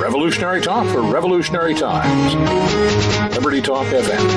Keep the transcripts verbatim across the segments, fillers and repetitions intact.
Revolutionary talk for revolutionary times. Liberty Talk F M.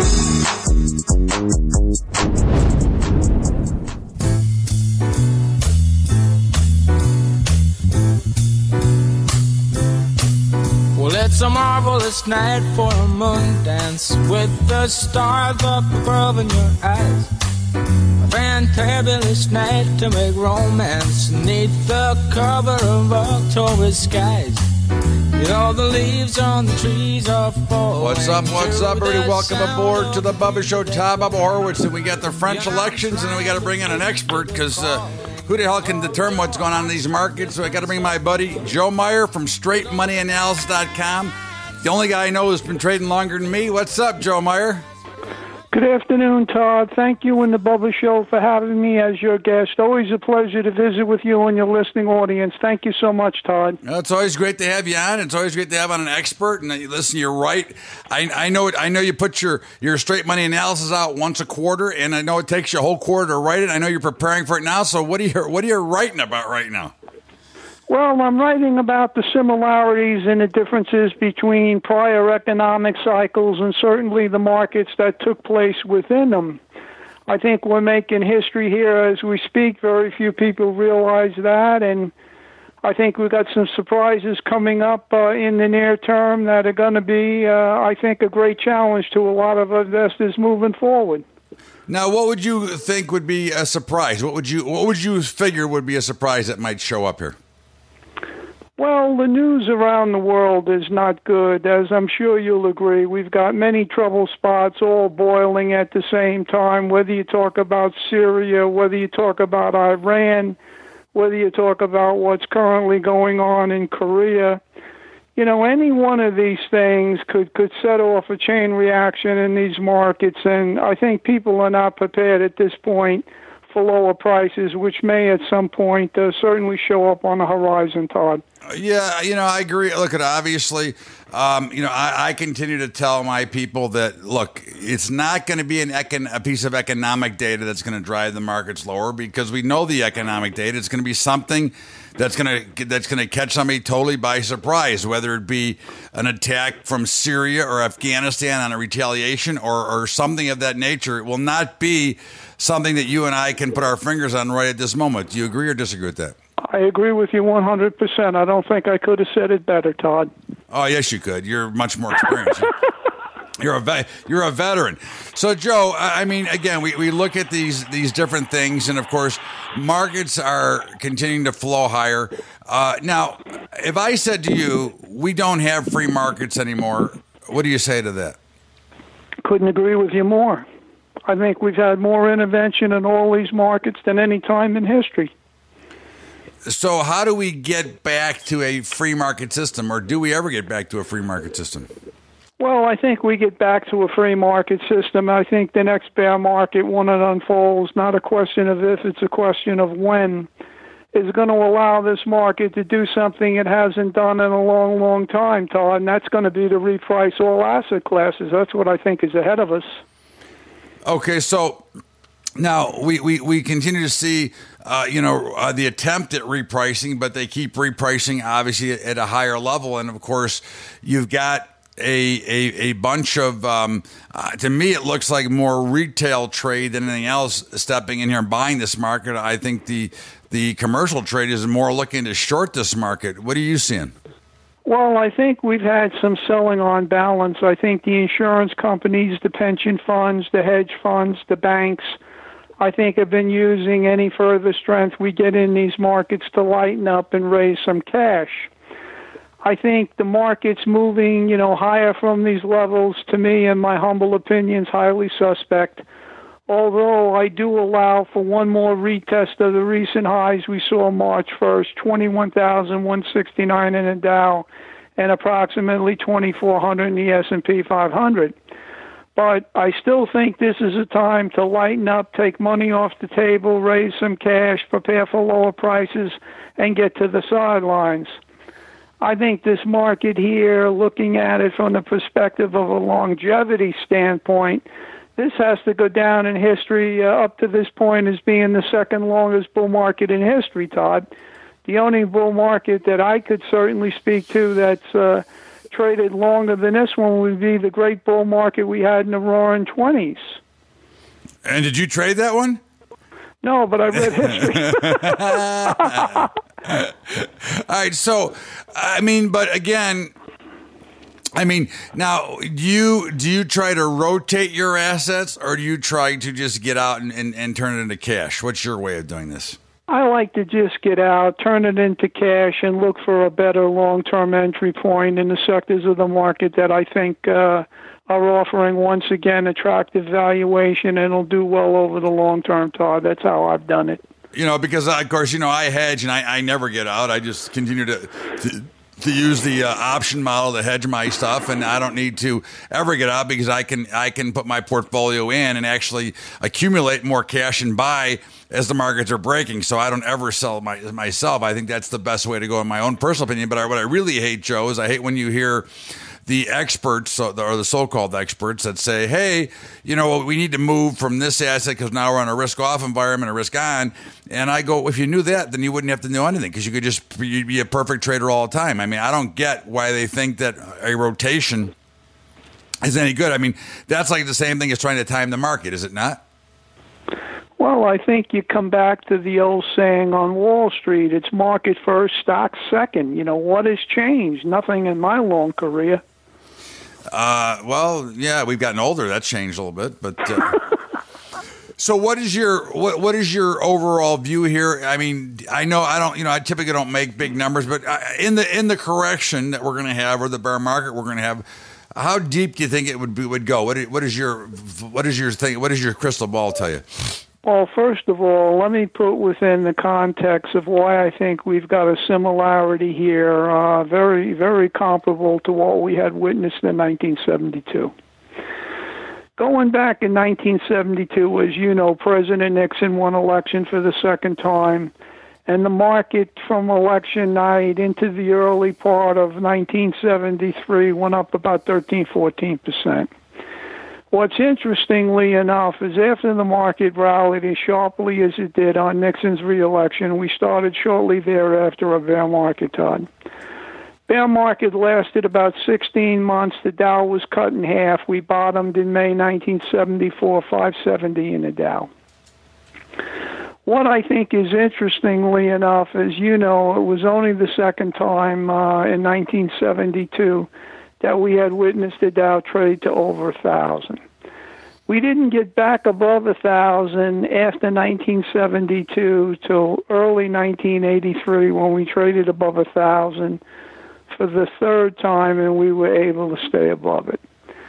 Well, it's a marvelous night for a moon dance with the stars up above in your eyes. A fantabulous night to make romance neath the cover of October skies. You know the leaves on the trees are falling. What's up, what's up, everybody? Welcome aboard to the Bubba Show. Todd Bubba Horowitz, and we got the French elections, and then we got to bring in an expert, because uh, who the hell can determine what's going on in these markets? So I got to bring my buddy Joe Meyer from straight money analysis dot com. The only guy I know who's been trading longer than me. What's up, Joe Meyer? Good afternoon, Todd. Thank you and the Bubba Show for having me as your guest. Always a pleasure to visit with you and your listening audience. Thank you so much, Todd. Well, it's always great to have you on. It's always great to have on an expert. And listen, you're right. I, I know it. I know you put your, your straight money analysis out once a quarter, and I know it takes you a whole quarter to write it. I know you're preparing for it now. So what are you what are you writing about right now? Well, I'm writing about the similarities and the differences between prior economic cycles and certainly the markets that took place within them. I think we're making history here as we speak. Very few people realize that, and I think we've got some surprises coming up uh, in the near term that are going to be, uh, I think, a great challenge to a lot of investors moving forward. Now, what would you think would be a surprise? What would you what would you figure would be a surprise that might show up here? Well, the news around the world is not good, as I'm sure you'll agree. We've got many trouble spots all boiling at the same time, whether you talk about Syria, whether you talk about Iran, whether you talk about what's currently going on in Korea. You know, any one of these things could, could set off a chain reaction in these markets, and I think people are not prepared at this point for lower prices, which may at some point uh, certainly show up on the horizon, Todd. Yeah, you know, I agree. Look, at obviously, um, you know, I, I continue to tell my people that, look, it's not going to be an econ- a piece of economic data that's going to drive the markets lower, because we know the economic data. It's going to be something that's going to that's going to catch somebody totally by surprise, whether it be an attack from Syria or Afghanistan on a retaliation or, or something of that nature. It will not be something that you and I can put our fingers on right at this moment. Do you agree or disagree with that? I agree with you one hundred percent. I don't think I could have said it better, Todd. Oh, yes, you could. You're much more experienced. You're a ve- you're a veteran. So, Joe, I mean, again, we, we look at these these different things, and of course, markets are continuing to flow higher. Uh, now, if I said to you, we don't have free markets anymore, what do you say to that? Couldn't agree with you more. I think we've had more intervention in all these markets than any time in history. So how do we get back to a free market system, or do we ever get back to a free market system? Well, I think we get back to a free market system. I think the next bear market, when it unfolds, not a question of if, it's a question of when, is going to allow this market to do something it hasn't done in a long, long time, Todd, and that's going to be to reprice all asset classes. That's what I think is ahead of us. Okay, so now we, we, we continue to see, uh, you know, uh, the attempt at repricing, but they keep repricing obviously at a higher level. And of course, you've got a a, a bunch of, um, uh, to me, it looks like more retail trade than anything else stepping in here and buying this market. I think the the commercial trade is more looking to short this market. What are you seeing? Well, I think we've had some selling on balance. I think the insurance companies, the pension funds, the hedge funds, the banks, I think have been using any further strength we get in these markets to lighten up and raise some cash. I think the market's moving, you know, higher from these levels, to me, in my humble opinion, is highly suspect. Although I do allow for one more retest of the recent highs we saw March first, twenty-one thousand one hundred sixty-nine in the Dow and approximately twenty-four hundred in the S and P five hundred. But I still think this is a time to lighten up, take money off the table, raise some cash, prepare for lower prices, and get to the sidelines. I think this market here, looking at it from the perspective of a longevity standpoint, this has to go down in history uh, up to this point as being the second longest bull market in history, Todd. The only bull market that I could certainly speak to that's uh, traded longer than this one would be the great bull market we had in the roaring twenties. And did you trade that one? No, but I read history. All right, so, I mean, but again, I mean, now, do you do you try to rotate your assets, or do you try to just get out and, and, and turn it into cash? What's your way of doing this? I like to just get out, turn it into cash, and look for a better long-term entry point in the sectors of the market that I think uh, are offering, once again, attractive valuation and will do well over the long term, Todd. That's how I've done it. You know, because, of course, you know, I hedge and I, I never get out. I just continue to... to to use the uh, option model to hedge my stuff, and I don't need to ever get out because I can I can put my portfolio in and actually accumulate more cash and buy as the markets are breaking. So I don't ever sell my, myself. I think that's the best way to go in my own personal opinion. But I, what I really hate, Joe, is I hate when you hear the experts or the so-called experts that say, hey, you know, we need to move from this asset because now we're on a risk-off environment, a risk-on. And I go, if you knew that, then you wouldn't have to know anything because you could just you'd be a perfect trader all the time. I mean, I don't get why they think that a rotation is any good. I mean, that's like the same thing as trying to time the market, is it not? Well, I think you come back to the old saying on Wall Street, it's market first, stock second. You know, what has changed? Nothing in my long career. Uh, well, yeah, we've gotten older. That's changed a little bit, but uh, so what is your what what is your overall view here? I mean, I know I don't, you know, I typically don't make big numbers, but in the in the correction that we're going to have, or the bear market we're going to have, how deep do you think it would be, would go? What what is your what is your thing? What does your crystal ball tell you? Well, first of all, let me put within the context of why I think we've got a similarity here, uh, very, very comparable to what we had witnessed in nineteen seventy-two. Going back in nineteen seventy-two, as you know, President Nixon won election for the second time, and the market from election night into the early part of nineteen seventy-three went up about thirteen, fourteen percent. What's interestingly enough is after the market rallied as sharply as it did on Nixon's reelection, we started shortly thereafter a bear market, Todd. Bear market lasted about sixteen months. The Dow was cut in half. We bottomed in May nineteen seventy-four, five seventy in the Dow. What I think is interestingly enough, as you know, it was only the second time uh, in nineteen seventy-two that we had witnessed the Dow trade to over a thousand. We didn't get back above a thousand after nineteen seventy-two till early nineteen eighty-three when we traded above a thousand for the third time, and we were able to stay above it.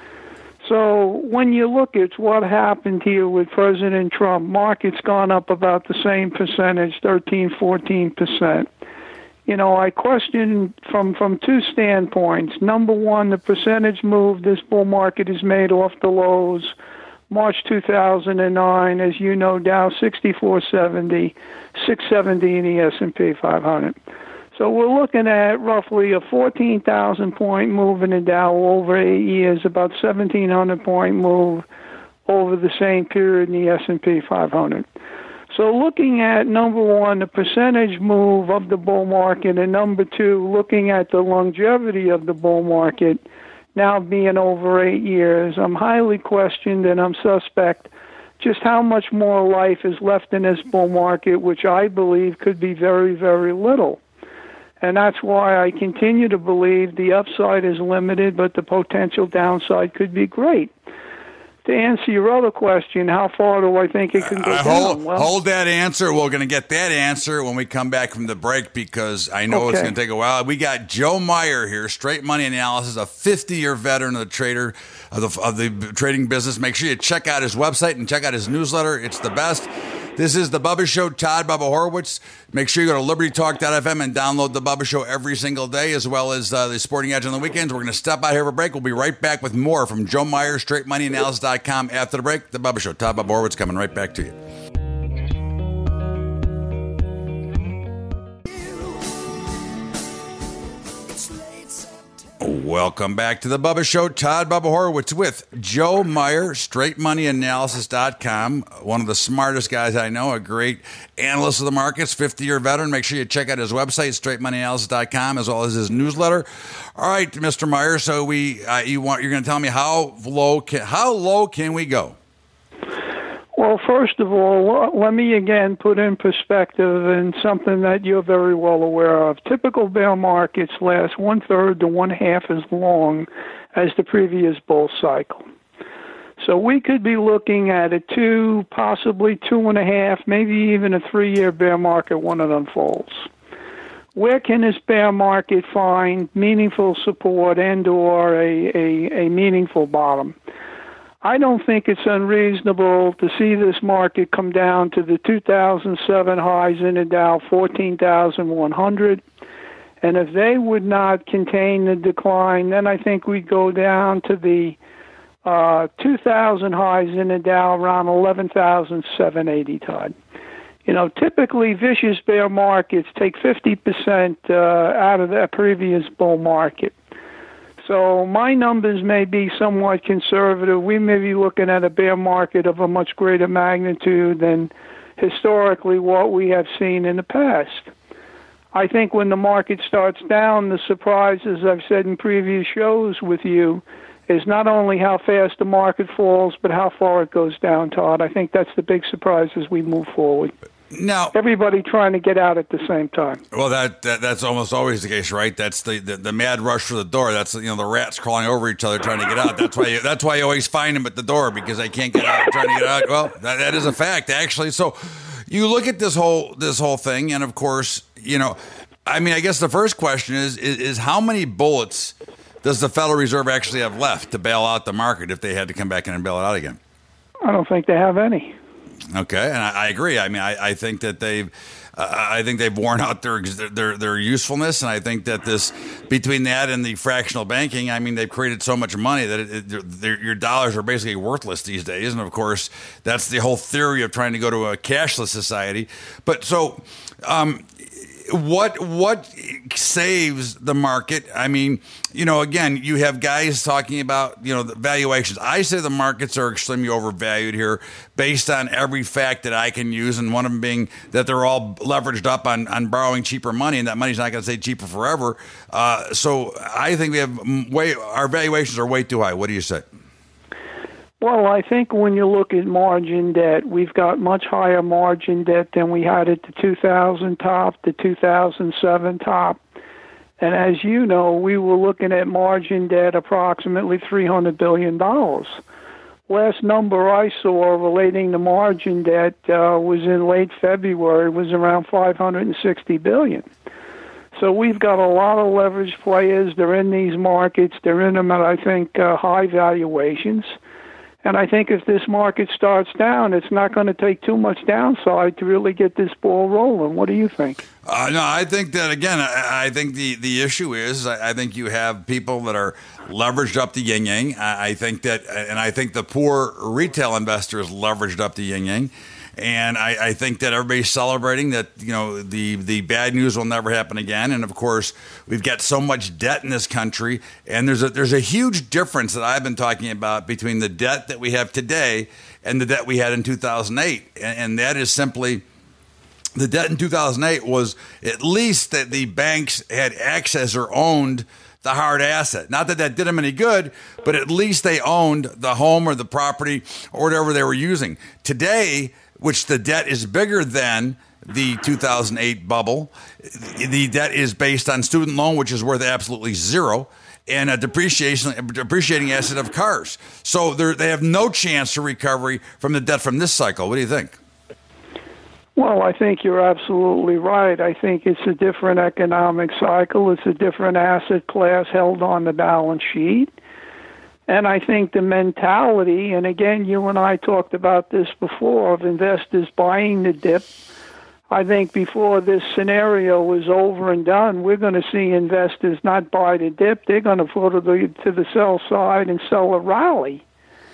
So when you look at what happened here with President Trump, market's gone up about the same percentage, thirteen, fourteen percent. You know, I question from, from two standpoints. Number one, the percentage move this bull market has made off the lows. March two thousand nine, as you know, Dow sixty-four seventy, six seventy in the S and P five hundred. So we're looking at roughly a fourteen thousand point move in the Dow over eight years, about seventeen hundred point move over the same period in the S and P five hundred. So looking at, number one, the percentage move of the bull market, and number two, looking at the longevity of the bull market now being over eight years, I'm highly questioned and I'm suspect just how much more life is left in this bull market, which I believe could be very, very little. And that's why I continue to believe the upside is limited, but the potential downside could be great. To answer your other question, how far do I think it can go uh, down? hold, Well, hold that answer. We're going to get that answer when we come back from the break because I know okay. it's going to take a while. We got Joe Meyer here, Straight Money Analysis, a fifty-year veteran of the trader of the, of the trading business. Make sure you check out his website and check out his newsletter. It's the best. This is The Bubba Show, Todd Bubba Horowitz. Make sure you go to liberty talk dot f m and download The Bubba Show every single day, as well as uh, the Sporting Edge on the weekends. We're going to step out here for a break. We'll be right back with more from Joe Meyer, straight money analysis dot com after the break. The Bubba Show, Todd Bubba Horowitz coming right back to you. It's late September. Welcome back to the Bubba Show. Todd Bubba Horowitz with Joe Meyer, straight money analysis dot com. One of the smartest guys I know, a great analyst of the markets, fifty-year veteran. Make sure you check out his website, straight money analysis dot com, as well as his newsletter. All right, Mister Meyer. So we, uh, you want, you're going to tell me how low, can, how low can we go? Well, first of all, let me again put in perspective and something that you're very well aware of. Typical bear markets last one-third to one-half as long as the previous bull cycle. So we could be looking at a two, possibly two and a half, maybe even a three-year bear market when it unfolds. Where can this bear market find meaningful support and or a, a, a meaningful bottom? I don't think it's unreasonable to see this market come down to the two thousand seven highs in the Dow, fourteen thousand one hundred. And if they would not contain the decline, then I think we'd go down to the uh, two thousand highs in the Dow, around eleven thousand seven hundred eighty, Todd. You know, typically vicious bear markets take fifty percent uh, out of that previous bull market. So my numbers may be somewhat conservative. We may be looking at a bear market of a much greater magnitude than historically what we have seen in the past. I think when the market starts down, the surprise, as I've said in previous shows with you, is not only how fast the market falls, but how far it goes down, Todd. I think that's the big surprise as we move forward. Now, everybody trying to get out at the same time. Well, that, that that's almost always the case, right? That's the, the, the mad rush for the door. That's, you know, the rats crawling over each other trying to get out. That's why you, that's why you always find them at the door, because they can't get out, trying to get out. Well, that, that is a fact, actually. So you look at this whole this whole thing, and of course, you know, I mean, I guess the first question is is, is how many bullets does the Federal Reserve actually have left to bail out the market if they had to come back in and bail it out again? I don't think they have any. Okay, and I, I agree. I mean, I, I think that they've, uh, I think they've worn out their, their their usefulness, and I think that this, between that and the fractional banking, I mean, they've created so much money that it, it, your dollars are basically worthless these days. And of course, that's the whole theory of trying to go to a cashless society. But so, um, what what saves the market? I mean, you know, again, you have guys talking about, you know, the valuations. I say the markets are extremely overvalued here based on every fact that I can use, and one of them being that they're all leveraged up on, on borrowing cheaper money, and that money's not going to stay cheaper forever. Uh, so I think we have way our valuations are way too high. What do you say? Well, I think when you look at margin debt, we've got much higher margin debt than we had at the two thousand top, the two thousand seven top. And as you know, we were looking at margin debt approximately three hundred billion dollars. Last number I saw relating to margin debt uh, was in late February, was around five hundred sixty billion dollars. So we've got a lot of leveraged players. They're in these markets. They're in them at, I think, uh, high valuations. And I think if this market starts down, it's not going to take too much downside to really get this ball rolling. What do you think? Uh, no, I think that, again, I, I think the, the issue is I, I think you have people that are leveraged up to yin-yang. I, I think that, and I think the poor retail investor is leveraged up to yin-yang. And I, I think that everybody's celebrating that, you know, the, the bad news will never happen again. And of course, we've got so much debt in this country. And there's a, there's a huge difference that I've been talking about between the debt that we have today and the debt we had in two thousand eight. And, and that is simply the debt in two thousand eight was at least that the banks had access or owned the hard asset. Not that that did them any good, but at least they owned the home or the property or whatever they were using. Today, which the debt is bigger than the two thousand eight bubble. The debt is based on student loan, which is worth absolutely zero, and a depreciation, depreciating asset of cars. So they have no chance to recovery from the debt from this cycle. What do you think? Well, I think you're absolutely right. I think it's a different economic cycle. It's a different asset class held on the balance sheet. And I think the mentality, and again, you and I talked about this before, of investors buying the dip. I think before this scenario is over and done, we're going to see investors not buy the dip. They're going to go to the, to the sell side and sell a rally.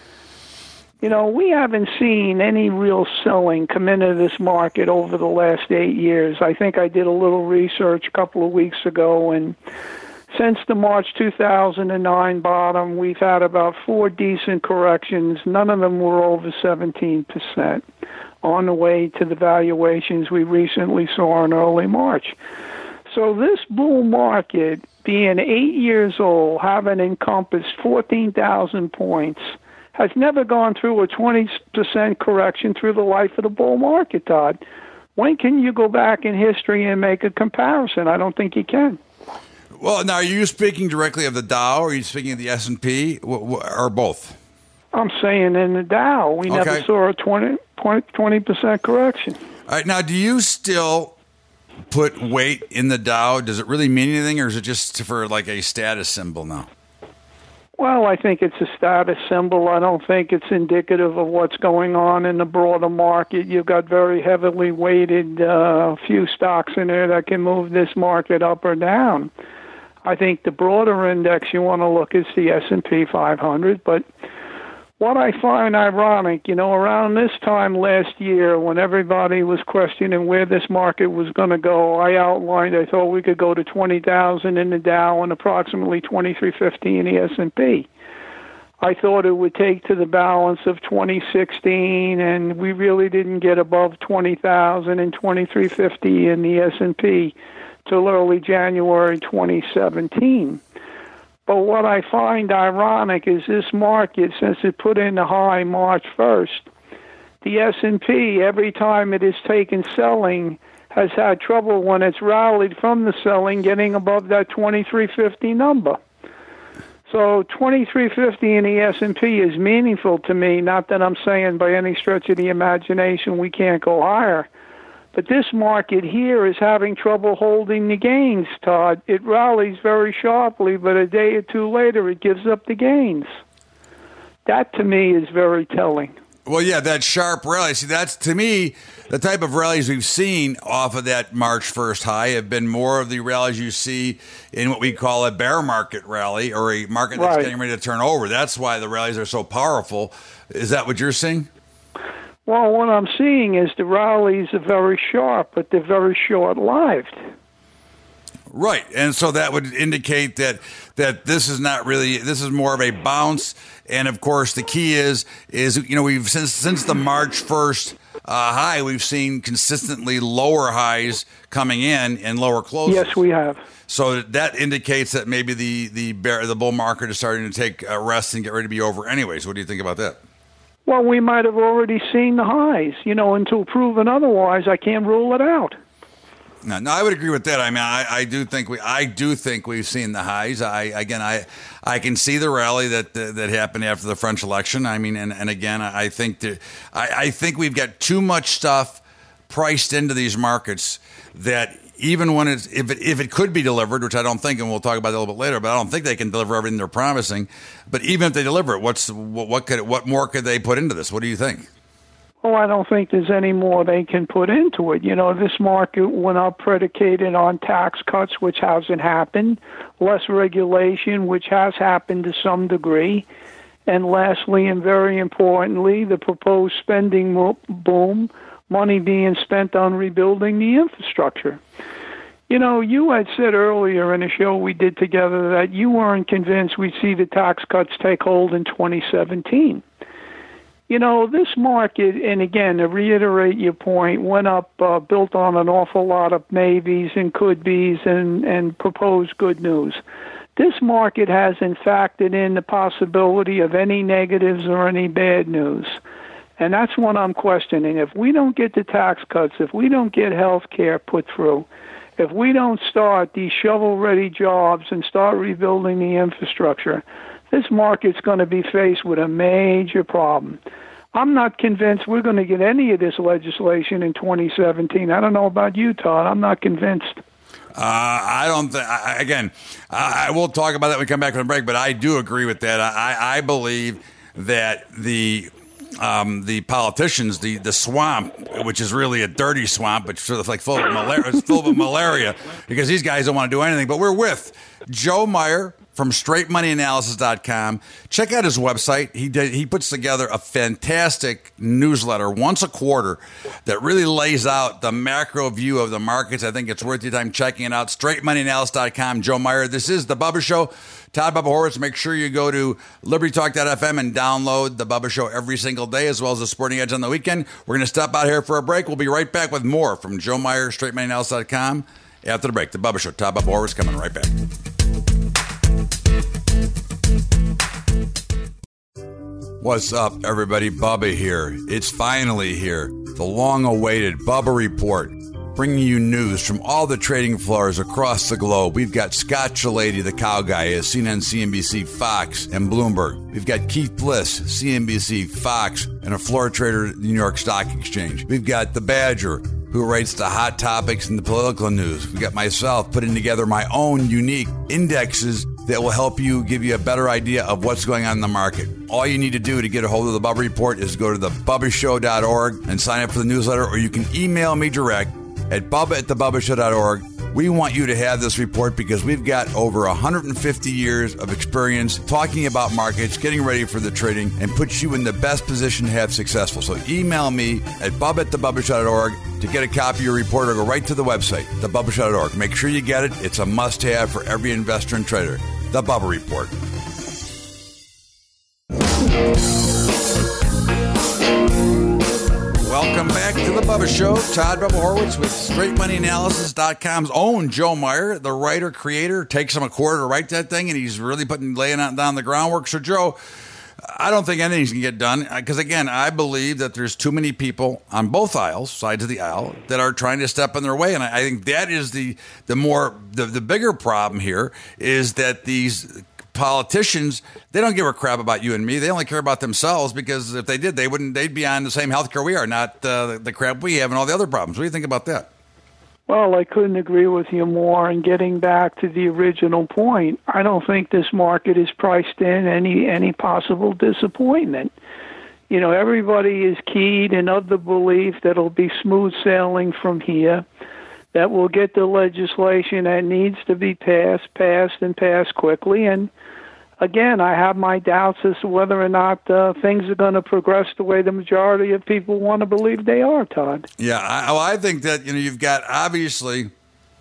You know, we haven't seen any real selling come into this market over the last eight years. I think I did a little research a couple of weeks ago, and since the March two thousand nine bottom, we've had about four decent corrections. None of them were over seventeen percent on the way to the valuations we recently saw in early March. So this bull market, being eight years old, having encompassed fourteen thousand points, has never gone through a twenty percent correction through the life of the bull market, Todd. When can you go back in history and make a comparison? I don't think you can. Well, now, are you speaking directly of the Dow, or are you speaking of the S and P, or both? I'm saying in the Dow, we never Okay. saw a twenty percent correction. All right, now, do you still put weight in the Dow? Does it really mean anything, or is it just for like a status symbol now? Well, I think it's a status symbol. I don't think it's indicative of what's going on in the broader market. You've got very heavily weighted uh, few stocks in there that can move this market up or down. I think the broader index you want to look is the S and P five hundred. But what I find ironic, you know, around this time last year when everybody was questioning where this market was going to go, I outlined I thought we could go to twenty thousand in the Dow and approximately twenty-three fifty in the S and P. I thought it would take to the balance of twenty sixteen, and we really didn't get above twenty thousand and twenty-three fifty in the S and P till early January twenty seventeen. But what I find ironic is this market, since it put in the high March first, the S and P, every time it has taken selling, has had trouble when it's rallied from the selling getting above that twenty-three fifty number. So twenty-three fifty in the S and P is meaningful to me, not that I'm saying by any stretch of the imagination we can't go higher. But this market here is having trouble holding the gains, Todd. It rallies very sharply, but a day or two later it gives up the gains. That, to me, is very telling. Well, yeah, that sharp rally. See, that's, to me, the type of rallies we've seen off of that March first high have been more of the rallies you see in what we call a bear market rally, or a market that's Right. getting ready to turn over. That's why the rallies are so powerful. Is that what you're seeing? Well, what I'm seeing is the rallies are very sharp, but they're very short-lived. Right, and so that would indicate that that this is not really, this is more of a bounce. And of course, the key is is you know we've since since the March first uh, high, we've seen consistently lower highs coming in and lower closes. Yes, we have. So that indicates that maybe the the bear, the bull market is starting to take a rest and get ready to be over. Anyways, what do you think about that? Well, we might have already seen the highs. You know, until proven otherwise, I can't rule it out. No, no, I would agree with that. I mean, I, I do think we, I do think we've seen the highs. I again, I, I can see the rally that that, that happened after the French election. I mean, and, and again, I think that I, I think we've got too much stuff priced into these markets that even when it's if it if it could be delivered, which I don't think, and we'll talk about that a little bit later, but I don't think they can deliver everything they're promising. But even if they deliver it, what's what, what could what more could they put into this? What do you think? Well, I don't think there's any more they can put into it. You know, this market went up predicated on tax cuts, which hasn't happened, less regulation, which has happened to some degree, and lastly, and very importantly, the proposed spending mo- boom, money being spent on rebuilding the infrastructure. You know, you had said earlier in a show we did together that you weren't convinced we'd see the tax cuts take hold in twenty seventeen. You know, this market, and again, to reiterate your point, went up, uh, built on an awful lot of maybes and could-bes and, and proposed good news. This market hasn't factored in the possibility of any negatives or any bad news. And that's what I'm questioning. If we don't get the tax cuts, if we don't get health care put through, if we don't start these shovel-ready jobs and start rebuilding the infrastructure, this market's going to be faced with a major problem. I'm not convinced we're going to get any of this legislation in twenty seventeen. I don't know about you, Todd. I'm not convinced. Uh, I don't think, again, I, I will talk about that when we come back from the break, but I do agree with that. I, I believe that the um, the politicians, the, the swamp, which is really a dirty swamp, but sort of like full of malaria, it's full of malaria, because these guys don't want to do anything. But we're with Joe Meyer from straight money analysis dot com. Check out his website. He did, he puts together a fantastic newsletter once a quarter that really lays out the macro view of the markets. I think it's worth your time checking it out. straight money analysis dot com. Joe Meyer. This is The Bubba Show. Todd Bubba Horwitz. Make sure you go to liberty talk dot f m and download The Bubba Show every single day, as well as the Sporting Edge on the weekend. We're going to stop out here for a break. We'll be right back with more from Joe Meyer, straight money analysis dot com. After the break, The Bubba Show. Todd Bubba Horwitz coming right back. What's up, everybody? Bubba here. It's finally here. The long-awaited Bubba Report, bringing you news from all the trading floors across the globe. We've got Scott Shellady, the cow guy, at C N N, C N B C, Fox, and Bloomberg. We've got Keith Bliss, C N B C, Fox, and a floor trader at the New York Stock Exchange. We've got the Badger, who writes the hot topics and the political news. We've got myself putting together my own unique indexes that will help you, give you a better idea of what's going on in the market. All you need to do to get a hold of the Bubba Report is go to the bubba show dot org and sign up for the newsletter, or you can email me direct at bubba at the bubba show dot org. We want you to have this report because we've got over one hundred fifty years of experience talking about markets, getting ready for the trading, and puts you in the best position to have successful. So email me at bubba at the bubba show dot org to get a copy of your report, or go right to the website, the bubba show dot org. Make sure you get it. It's a must-have for every investor and trader. The Bubba Report. Welcome back to The Bubba Show. Todd Bubba Horwitz with straight money analysis dot com's own Joe Meyer, the writer, creator. Takes him a quarter to write that thing, and he's really putting laying out down the groundwork. So, Joe, I don't think anything's going to get done because, again, I believe that there's too many people on both aisles, sides of the aisle, that are trying to step in their way. And I think that is the the more the, the bigger problem here is that these politicians, they don't give a crap about you and me. They only care about themselves, because if they did, they wouldn't. They'd be on the same healthcare we are, not uh, the crap we have and all the other problems. What do you think about that? Well, I couldn't agree with you more. And getting back to the original point, I don't think this market is priced in any any possible disappointment. You know, everybody is keyed and of the belief that it'll be smooth sailing from here, that we'll get the legislation that needs to be passed, passed, and passed quickly. And again, I have my doubts as to whether or not uh, things are going to progress the way the majority of people want to believe they are, Todd. Yeah, I, well, I think that, you know, you've got, obviously,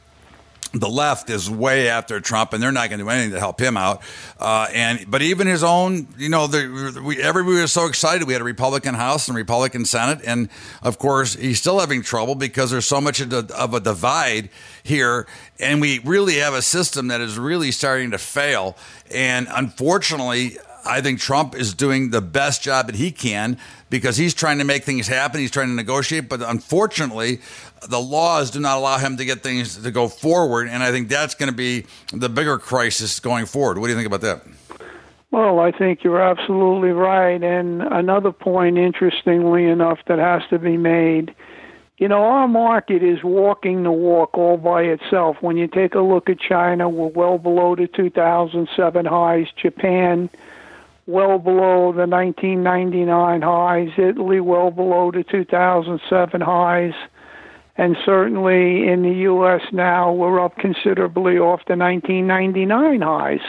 the left is way after Trump, and they're not going to do anything to help him out. Uh, and but even his own, you know, the, we, everybody was so excited. We had a Republican House and Republican Senate, and of course, he's still having trouble because there's so much of a, of a divide here, and we really have a system that is really starting to fail. And unfortunately, I think Trump is doing the best job that he can because he's trying to make things happen. He's trying to negotiate, but unfortunately, the laws do not allow him to get things to go forward, and I think that's going to be the bigger crisis going forward. What do you think about that? Well, I think you're absolutely right. And another point, interestingly enough, that has to be made, you know, our market is walking the walk all by itself. When you take a look at China, we're well below the two thousand seven highs. Japan, well below the nineteen ninety-nine highs. Italy, well below the two thousand seven highs. And certainly in the U S now, we're up considerably off the nineteen ninety-nine highs.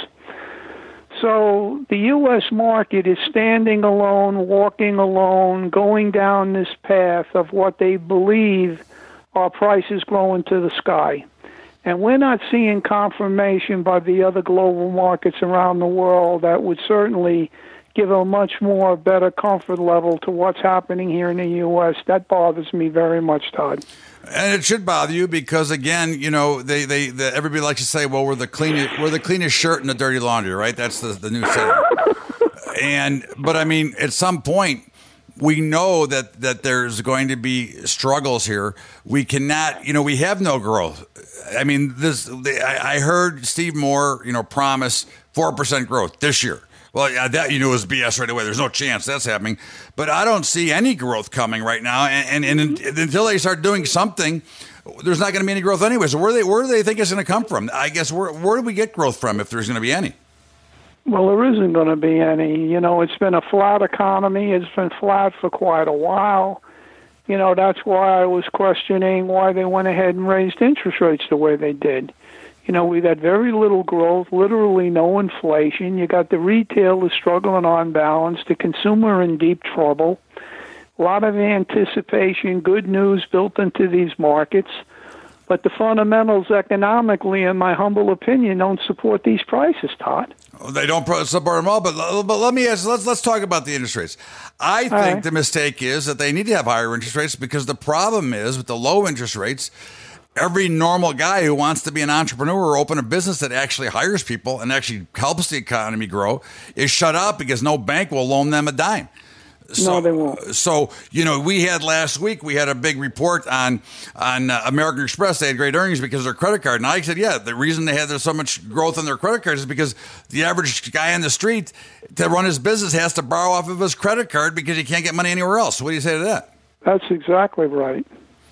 So the U S market is standing alone, walking alone, going down this path of what they believe are prices growing to the sky. And we're not seeing confirmation by the other global markets around the world that would certainly give a much more better comfort level to what's happening here in the U S. That bothers me very much, Todd. And it should bother you because, again, you know, they, they, the, everybody likes to say, well, we're the cleanest, we're the cleanest shirt in the dirty laundry, right? That's the, the new saying. And, but I mean, at some point, we know that, that there's going to be struggles here. We cannot, you know, we have no growth. I mean, this, I, I heard Steve Moore, you know, promise four percent growth this year. Well, yeah, that you knew was B S right away. There's no chance that's happening. But I don't see any growth coming right now. And, and, and until they start doing something, there's not going to be any growth anyway. So where, they, where do they think it's going to come from? I guess where, where do we get growth from if there's going to be any? Well, there isn't going to be any. You know, it's been a flat economy. It's been flat for quite a while. You know, that's why I was questioning why they went ahead and raised interest rates the way they did. You know, we got very little growth, literally no inflation. You got the retailer struggling on balance, the consumer in deep trouble. A lot of anticipation, good news built into these markets. But the fundamentals economically, in my humble opinion, don't support these prices, Todd. They don't support them all, but, but let me ask, let's, let's talk about the interest rates. I think right. the mistake is that they need to have higher interest rates because the problem is with the low interest rates, every normal guy who wants to be an entrepreneur or open a business that actually hires people and actually helps the economy grow is shut out because no bank will loan them a dime. So, no, they won't. So, you know, we had last week, we had a big report on on uh, American Express. They had great earnings because of their credit card. And I said, yeah, the reason they had so much growth in their credit cards is because the average guy on the street to run his business has to borrow off of his credit card because he can't get money anywhere else. What do you say to that? That's exactly right.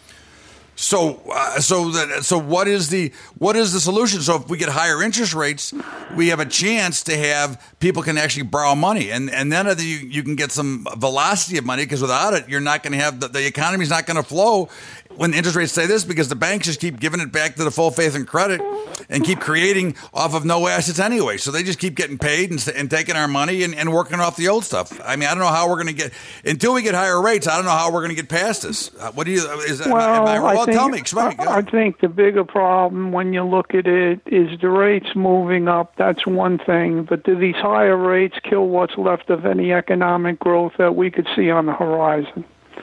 So, uh, so that, so what is the what is the solution? So, if we get higher interest rates, we have a chance to have people can actually borrow money, and and then you you can get some velocity of money because without it, you're not going to have the, the economy's not going to flow when the interest rates say this because the banks just keep giving it back to the full faith and credit and keep creating off of no assets anyway. So they just keep getting paid and, and taking our money and, and working off the old stuff. I mean, I don't know how we're going to get until we get higher rates. I don't know how we're going to get past this. Uh, what do you? Is that, well, am I, am I, well I think, tell me. Explain. I, I think the bigger problem when you look at it is the rates moving up. That's one thing, but do these higher rates kill what's left of any economic growth that we could see on the horizon?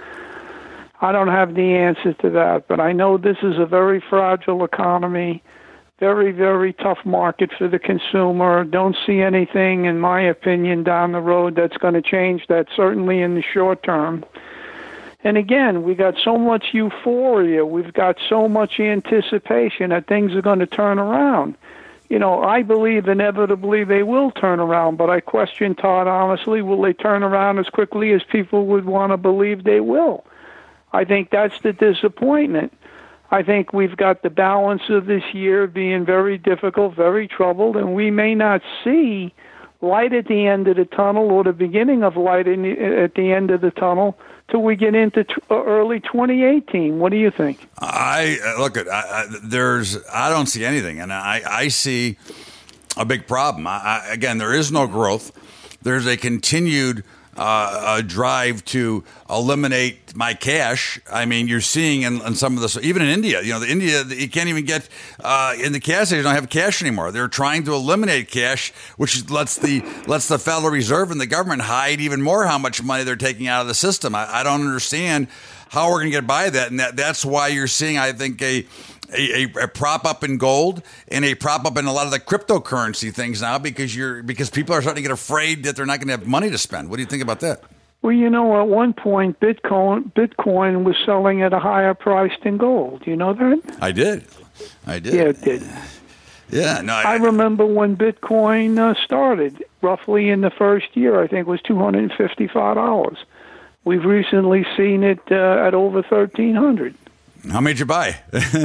I don't have the answer to that, but I know this is a very fragile economy, very, very tough market for the consumer. Don't see anything, in my opinion, down the road that's going to change that, certainly in the short term. And again, we got so much euphoria. We've got so much anticipation that things are going to turn around. You know, I believe inevitably they will turn around, but I question, Todd, honestly, will they turn around as quickly as people would want to believe they will? I think that's the disappointment. I think we've got the balance of this year being very difficult, very troubled, and we may not see light at the end of the tunnel or the beginning of light in the, at the end of the tunnel till we get into t- early twenty eighteen. What do you think? I look at I, I, there's I don't see anything, and I, I see a big problem. I, I, again, there is no growth. There's a continued Uh, a drive to eliminate my cash. I mean, you're seeing in, in some of this, even in India, you know, the India, you can't even get uh, in the cash station, don't have cash anymore. They're trying to eliminate cash, which lets the lets the Federal Reserve and the government hide even more how much money they're taking out of the system. I, I don't understand how we're going to get by that, and that that's why you're seeing, I think, a A, a, a prop up in gold and a prop up in a lot of the cryptocurrency things now because you're because people are starting to get afraid that they're not going to have money to spend. What do you think about that? Well, you know, at one point, Bitcoin Bitcoin was selling at a higher price than gold. You know that? I did. I did. Yeah, it did. Yeah, no. I, I remember when Bitcoin uh, started, roughly in the first year, I think it was two hundred fifty-five dollars. We've recently seen it uh, at over thirteen hundred dollars. How many did you buy?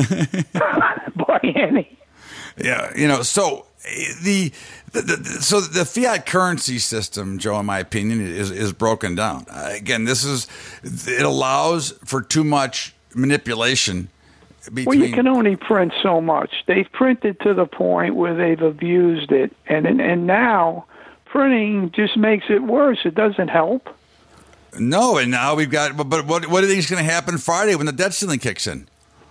Buy any. Yeah, you know, so the, the, the so the fiat currency system, Joe, in my opinion, is is broken down. Uh, again, this is it allows for too much manipulation. Between... Well, you can only print so much. They've printed to the point where they've abused it, and and, and now printing just makes it worse. It doesn't help. No, and now we've got. But what what do you think is going to happen Friday when the debt ceiling kicks in?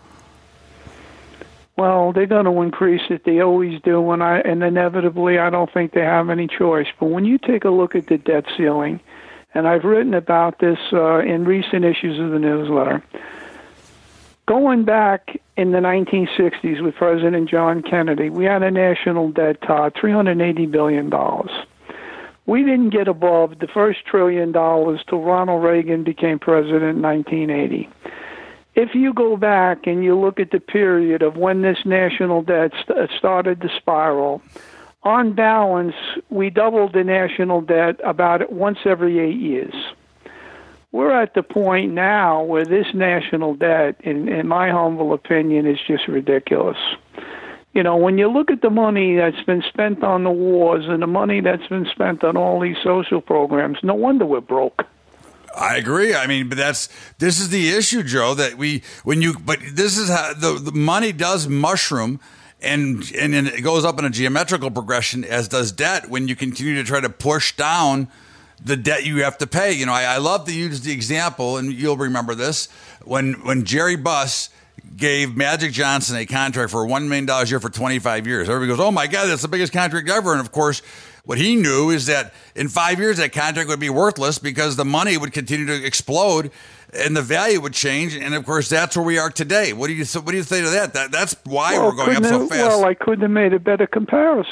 Well, they're going to increase it. They always do, and I and inevitably, I don't think they have any choice. But when you take a look at the debt ceiling, and I've written about this uh, in recent issues of the newsletter, going back in the nineteen sixties with President John Kennedy, we had a national debt, Todd, three hundred eighty billion dollars. We didn't get above the first trillion dollars till Ronald Reagan became president in nineteen eighty. If you go back and you look at the period of when this national debt st- started to spiral, on balance, we doubled the national debt about once every eight years. We're at the point now where this national debt, in, in my humble opinion, is just ridiculous. You know, when you look at the money that's been spent on the wars and the money that's been spent on all these social programs, no wonder we're broke. I agree. I mean, but that's this is the issue, Joe. That we when you but this is how the, the money does mushroom, And and then it goes up in a geometrical progression, as does debt, when you continue to try to push down the debt you have to pay. You know, I, I love to use the example, and you'll remember this, when when Jerry Buss gave Magic Johnson a contract for one million dollars a year for twenty-five years. Everybody goes, oh, my God, that's the biggest contract ever. And, of course, what he knew is that in five years that contract would be worthless because the money would continue to explode and the value would change. And, of course, that's where we are today. What do you what do you say to that? that that's why well, we're going up so have, fast. Well, I couldn't have made a better comparison.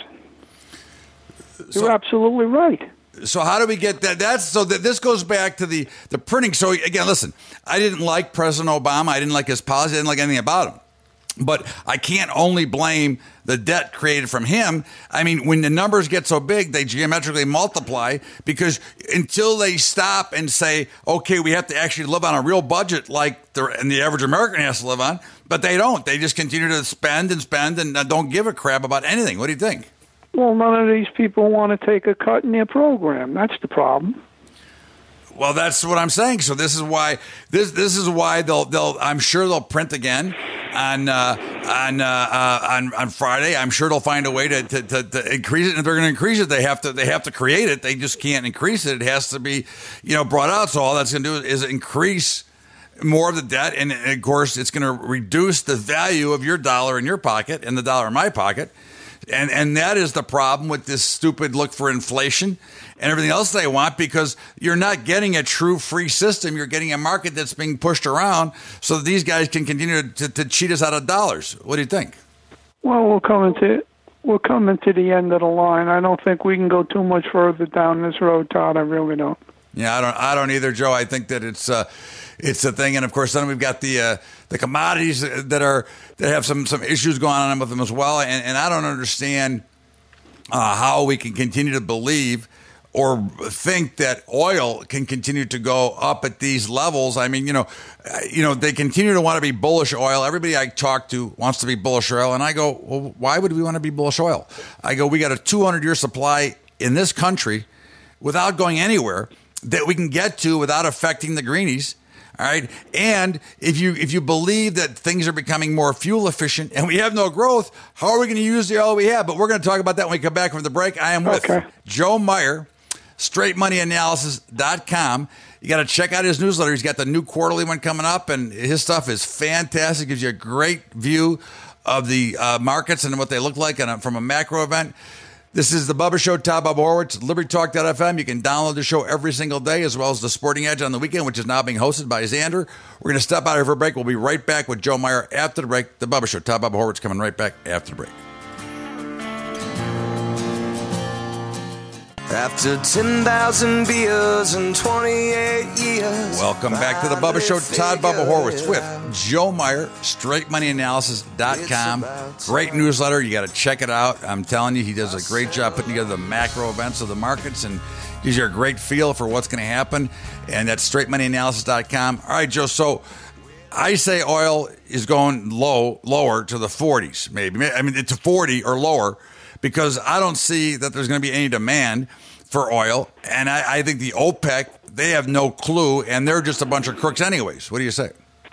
You're so, absolutely right. So how do we get that? That's so that this goes back to the, the printing. So again, listen, I didn't like President Obama. I didn't like his policy. I didn't like anything about him. But I can't only blame the debt created from him. I mean, when the numbers get so big, they geometrically multiply, because until they stop and say, okay, we have to actually live on a real budget like the, and the average American has to live on, but they don't. They just continue to spend and spend and don't give a crap about anything. What do you think? Well, none of these people want to take a cut in their program. That's the problem. Well, that's what I'm saying. So this is why this this is why they'll they'll I'm sure they'll print again on uh, on, uh, uh, on on Friday. I'm sure they'll find a way to, to, to, to increase it. And if they're going to increase it, they have to they have to create it. They just can't increase it. It has to be, you know, brought out. So all that's going to do is increase more of the debt, and of course, it's going to reduce the value of your dollar in your pocket and the dollar in my pocket. And and that is the problem with this stupid look for inflation and everything else they want, because you're not getting a true free system. You're getting a market that's being pushed around so that these guys can continue to, to cheat us out of dollars. What do you think? Well, we're coming to we're coming to the end of the line. I don't think we can go too much further down this road, Todd. I really don't. Yeah, I don't. I don't either, Joe. I think that it's uh, it's a thing, and of course, then we've got the uh, the commodities that are that have some some issues going on with them as well. And, and I don't understand uh, how we can continue to believe or think that oil can continue to go up at these levels. I mean, you know, you know, they continue to want to be bullish oil. Everybody I talk to wants to be bullish oil, and I go, well, why would we want to be bullish oil? I go, we got a two hundred year supply in this country without going anywhere that we can get to without affecting the greenies. All right. And if you if you believe that things are becoming more fuel efficient and we have no growth, how are we going to use the oil we have? But we're going to talk about that when we come back from the break. I am with okay. Joe Meyer, straight money analysis dot com. You got to check out his newsletter. He's got the new quarterly one coming up, and his stuff is fantastic. Gives you a great view of the uh, markets and what they look like and from a macro event. This is the Bubba Show, Todd Bubba Horwitz, Liberty Talk dot f m. You can download the show every single day, as well as the Sporting Edge on the weekend, which is now being hosted by Xander. We're going to step out here for a break. We'll be right back with Joe Meyer after the break. The Bubba Show, Todd Bubba Horwitz, coming right back after the break. After ten thousand beers and twenty-eight years. Welcome back to the Bubba Show. Todd Bubba Horwitz with Joe Meyer, straight money analysis dot com. Great newsletter. You got to check it out. I'm telling you, he does a great job putting together the macro events of the markets and gives you a great feel for what's going to happen. And that's straight money analysis dot com. All right, Joe. So I say oil is going low, lower to the forties, maybe. I mean, to forty or lower, because I don't see that there's going to be any demand for oil. And I, I think the OPEC, they have no clue, and they're just a bunch of crooks anyways. What do you say?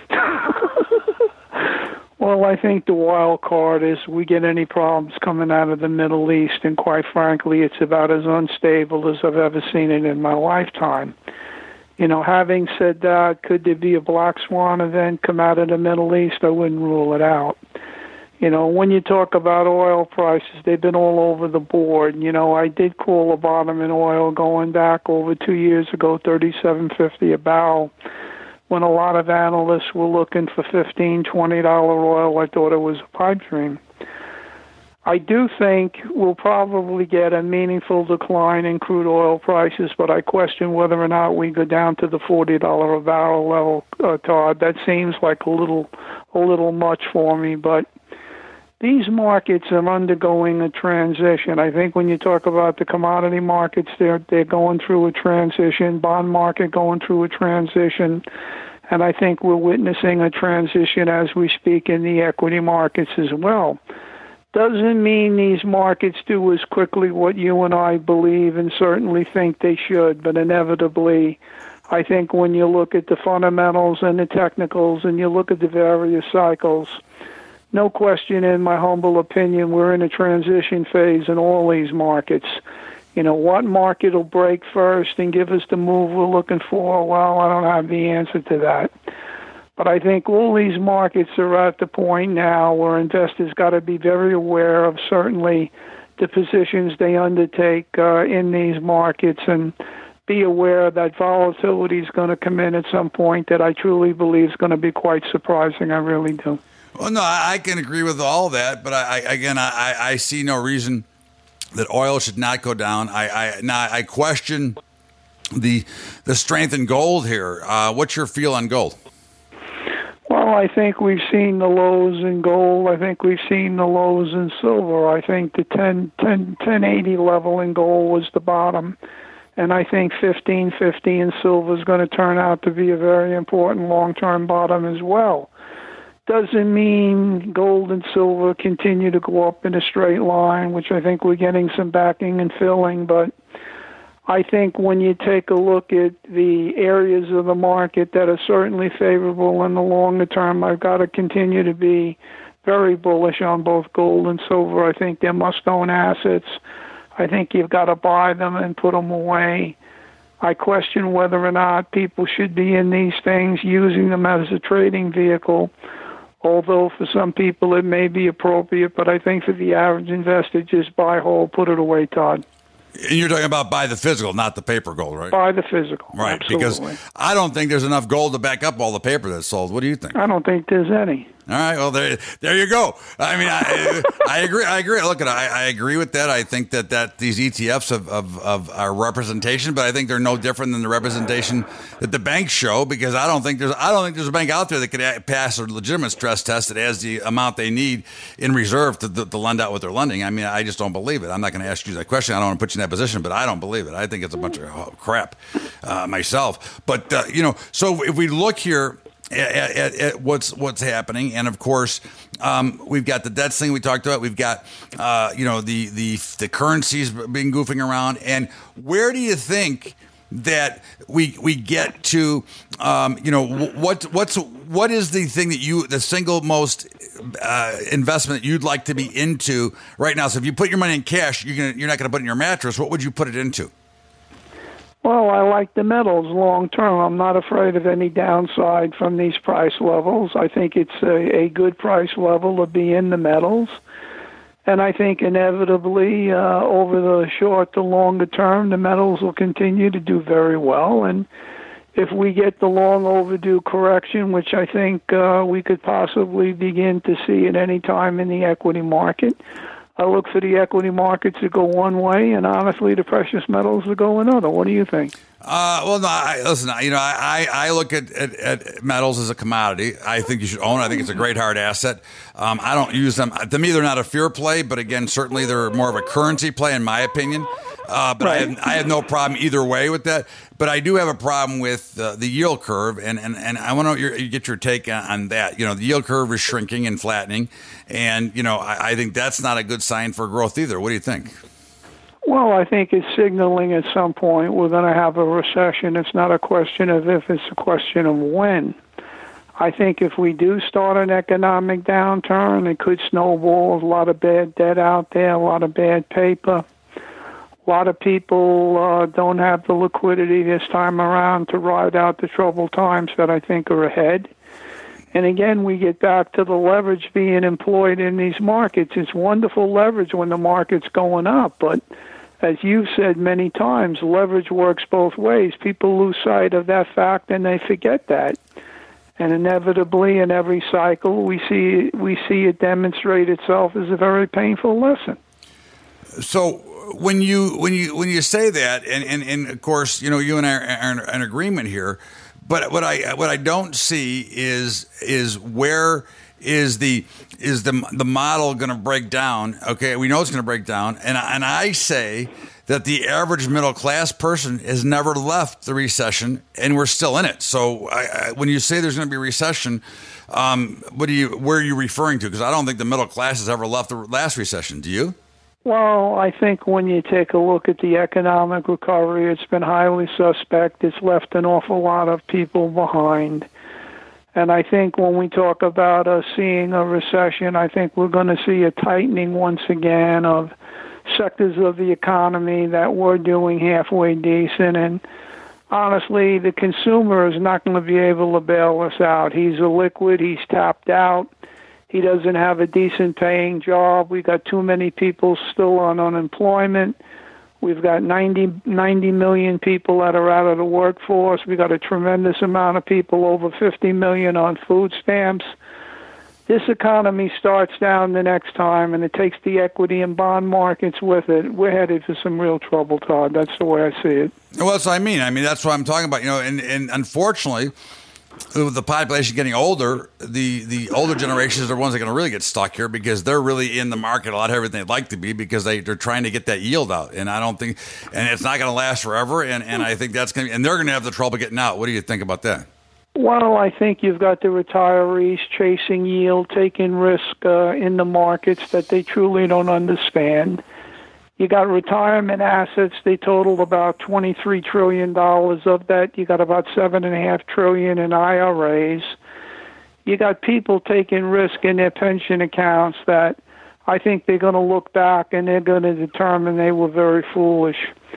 Well, I think the wild card is we get any problems coming out of the Middle East, and quite frankly, it's about as unstable as I've ever seen it in my lifetime. You know, having said that, could there be a black swan event come out of the Middle East? I wouldn't rule it out. You know, when you talk about oil prices, they've been all over the board. You know, I did call a bottom in oil going back over two years ago, thirty-seven fifty a barrel. When a lot of analysts were looking for fifteen, twenty dollar oil, I thought it was a pipe dream. I do think we'll probably get a meaningful decline in crude oil prices, but I question whether or not we go down to the forty dollar a barrel level, uh, Todd. That seems like a little, a little much for me, but these markets are undergoing a transition. I think when you talk about the commodity markets, they're they're going through a transition, bond market going through a transition, and I think we're witnessing a transition as we speak in the equity markets as well. Doesn't mean these markets do as quickly what you and I believe and certainly think they should, but inevitably, I think when you look at the fundamentals and the technicals and you look at the various cycles, no question, in my humble opinion, we're in a transition phase in all these markets. You know, what market will break first and give us the move we're looking for? Well, I don't have the answer to that. But I think all these markets are at the point now where investors got to be very aware of certainly the positions they undertake uh, in these markets, and be aware that volatility is going to come in at some point that I truly believe is going to be quite surprising. I really do. Well, no, I can agree with all that, but I, I again, I, I see no reason that oil should not go down. I, I now I question the the strength in gold here. Uh, what's your feel on gold? Well, I think we've seen the lows in gold. I think we've seen the lows in silver. I think the ten, ten, ten eighty level in gold was the bottom. And I think fifteen fifty in silver is going to turn out to be a very important long-term bottom as well. Doesn't mean gold and silver continue to go up in a straight line, which I think we're getting some backing and filling. But I think when you take a look at the areas of the market that are certainly favorable in the longer term, I've got to continue to be very bullish on both gold and silver. I think they're must-own assets. I think you've got to buy them and put them away. I question whether or not people should be in these things using them as a trading vehicle, although for some people it may be appropriate. But I think for the average investor, just buy whole, put it away, Todd. And you're talking about buy the physical, not the paper gold, right? Buy the physical. Right, absolutely. Because I don't think there's enough gold to back up all the paper that's sold. What do you think? I don't think there's any. All right, well, there, there you go. I mean, I, I agree. I agree. Look, I, I agree with that. I think that, that these E T Fs of, of, of are representation, but I think they're no different than the representation that the banks show. Because I don't think there's I don't think there's a bank out there that could pass a legitimate stress test that has the amount they need in reserve to, to, to lend out what they're lending. I mean, I just don't believe it. I'm not going to ask you that question. I don't want to put you in that position, but I don't believe it. I think it's a bunch of crap uh, myself. But uh, you know, so if we look here At, at, at what's what's happening, and of course, um, we've got the debt thing we talked about. We've got uh, you know the the the currencies being goofing around. And where do you think that we we get to? Um, you know what what's what is the thing that you the single most uh, investment that you'd like to be into right now? So if you put your money in cash, you're gonna, you're not going to put it in your mattress. What would you put it into? Well, I like the metals long term. I'm not afraid of any downside from these price levels. I think it's a, a good price level to be in the metals. And I think inevitably, uh, over the short to longer term, the metals will continue to do very well. And if we get the long overdue correction, which I think uh, we could possibly begin to see at any time in the equity market, I look for the equity markets to go one way, and honestly, the precious metals to go another. What do you think? Uh, well, no. I, listen, you know, I, I look at, at, at metals as a commodity. I think you should own it. I think it's a great hard asset. Um, I don't use them. To me, they're not a fear play, but again, certainly they're more of a currency play, in my opinion. Uh, but right. I, have, I have no problem either way with that. But I do have a problem with uh, the yield curve, and, and, and I want to get your take on, on that. You know, the yield curve is shrinking and flattening, and, you know, I, I think that's not a good sign for growth either. What do you think? Well, I think it's signaling at some point we're going to have a recession. It's not a question of if, it's a question of when. I think if we do start an economic downturn, it could snowball. A lot of bad debt out there, a lot of bad paper. A lot of people uh, don't have the liquidity this time around to ride out the troubled times that I think are ahead. And again, we get back to the leverage being employed in these markets. It's wonderful leverage when the market's going up, but as you've said many times, leverage works both ways. People lose sight of that fact and they forget that. And inevitably, in every cycle, we see we see it demonstrate itself as a very painful lesson. So when you when you when you say that, and, and, and of course, you know, you and I are in an agreement here. But what I what I don't see is is where is the is the the model going to break down? Okay, we know it's going to break down, and and I say that the average middle class person has never left the recession, and we're still in it. So I, I, when you say there's going to be a recession, um, what do you where are you referring to? Because I don't think the middle class has ever left the last recession. Do you? Well, I think when you take a look at the economic recovery, it's been highly suspect. It's left an awful lot of people behind. And I think when we talk about us seeing a recession, I think we're going to see a tightening once again of sectors of the economy that were doing halfway decent. And honestly, the consumer is not going to be able to bail us out. He's illiquid. He's tapped out. He doesn't have a decent paying job. We got too many people still on unemployment. We've got ninety, ninety million people that are out of the workforce. We've got a tremendous amount of people, over fifty million on food stamps. This economy starts down the next time, and it takes the equity and bond markets with it. We're headed for some real trouble, Todd. That's the way I see it. Well, that's what I mean. I mean, that's what I'm talking about. You know, and, and unfortunately, with the population getting older, the, the older generations are the ones that are going to really get stuck here because they're really in the market a lot heavier than they'd like to be because they, they're trying to get that yield out. And I don't think, and it's not going to last forever. And, and I think that's going to, and they're going to have the trouble getting out. What do you think about that? Well, I think you've got the retirees chasing yield, taking risk uh, in the markets that they truly don't understand. You got retirement assets. They total about twenty-three trillion dollars. Of that, you got about seven point five trillion dollars in I R As. You got people taking risk in their pension accounts that I think they're going to look back and they're going to determine they were very foolish.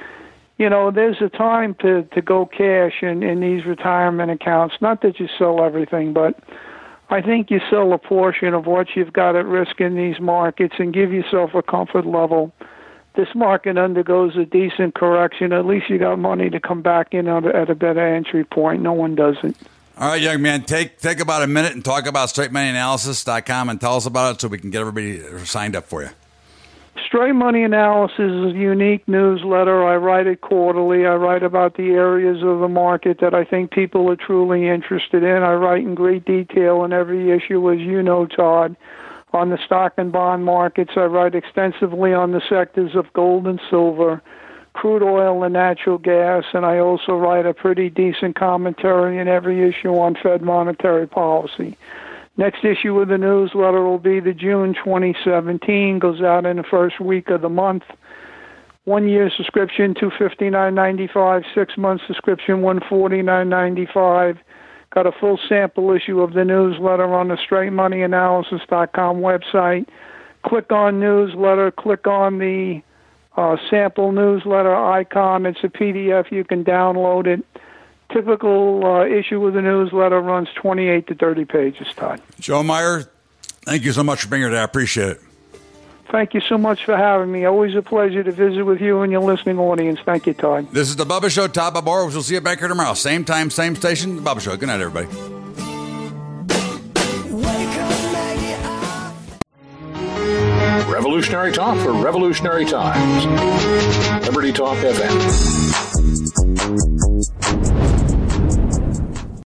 You know, there's a time to, to go cash in, in these retirement accounts. Not that you sell everything, but I think you sell a portion of what you've got at risk in these markets and give yourself a comfort level. This market undergoes a decent correction. At least you got money to come back in at a, at a better entry point. No one doesn't. All right, young man, take take about a minute and talk about straight money analysis dot com and tell us about it so we can get everybody signed up for you. Straight Money Analysis is a unique newsletter. I write it quarterly. I write about the areas of the market that I think people are truly interested in. I write in great detail in every issue, as you know, Todd. On the stock and bond markets, I write extensively on the sectors of gold and silver, crude oil and natural gas, and I also write a pretty decent commentary in every issue on Fed monetary policy. Next issue of the newsletter will be the June twenty seventeen, goes out in the first week of the month. One year subscription, two hundred fifty-nine dollars and ninety-five cents. Six month subscription, one hundred forty-nine dollars and ninety-five cents. Got a full sample issue of the newsletter on the straight money analysis dot com website. Click on newsletter, click on the uh, sample newsletter icon. It's a P D F. You can download it. Typical uh, issue of the newsletter runs twenty-eight to thirty pages, Todd. Joe Meyer, thank you so much for being here today. I appreciate it. Thank you so much for having me. Always a pleasure to visit with you and your listening audience. Thank you, Todd. This is The Bubba Show. Todd Babor. We'll see you back here tomorrow. Same time, same station. The Bubba Show. Good night, everybody. Revolutionary talk for revolutionary times. Liberty Talk F M.